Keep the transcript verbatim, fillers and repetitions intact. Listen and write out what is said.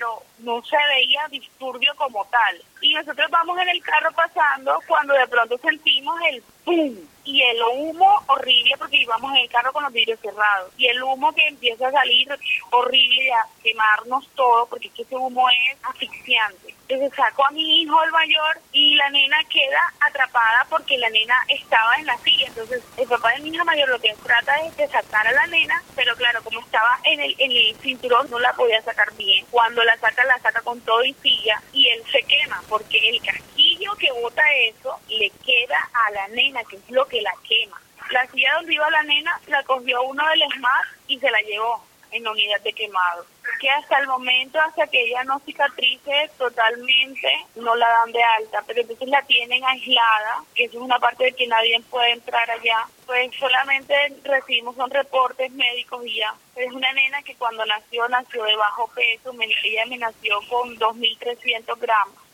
pero no se veía disturbio como tal. Y nosotros vamos en el carro pasando cuando de pronto sentimos el ¡pum! Y el humo horrible, porque íbamos en el carro con los vidrios cerrados. Y el humo que empieza a salir horrible, a quemarnos todo, porque es que ese humo es asfixiante. Entonces saco a mi hijo, el mayor, y la nena queda atrapada porque la nena estaba en la silla. Entonces el papá de mi hija mayor lo que trata es de sacar a la nena, pero claro, como estaba en el, en el cinturón, no la podía sacar bien. Cuando la saca, la saca con todo y silla, y él se quema, porque el casquillo que bota eso le queda a la nena, que es lo que la quema. La silla donde iba la nena la cogió uno del ESMAD y se la llevó en la unidad de quemado. Que hasta el momento, hasta que ella no cicatrice totalmente, no la dan de alta, pero entonces la tienen aislada, que eso es una parte de que nadie puede entrar allá. Pues solamente recibimos son reportes médicos y ya. Es una nena que cuando nació, nació de bajo peso, ella me nació con dos mil trescientos gramos.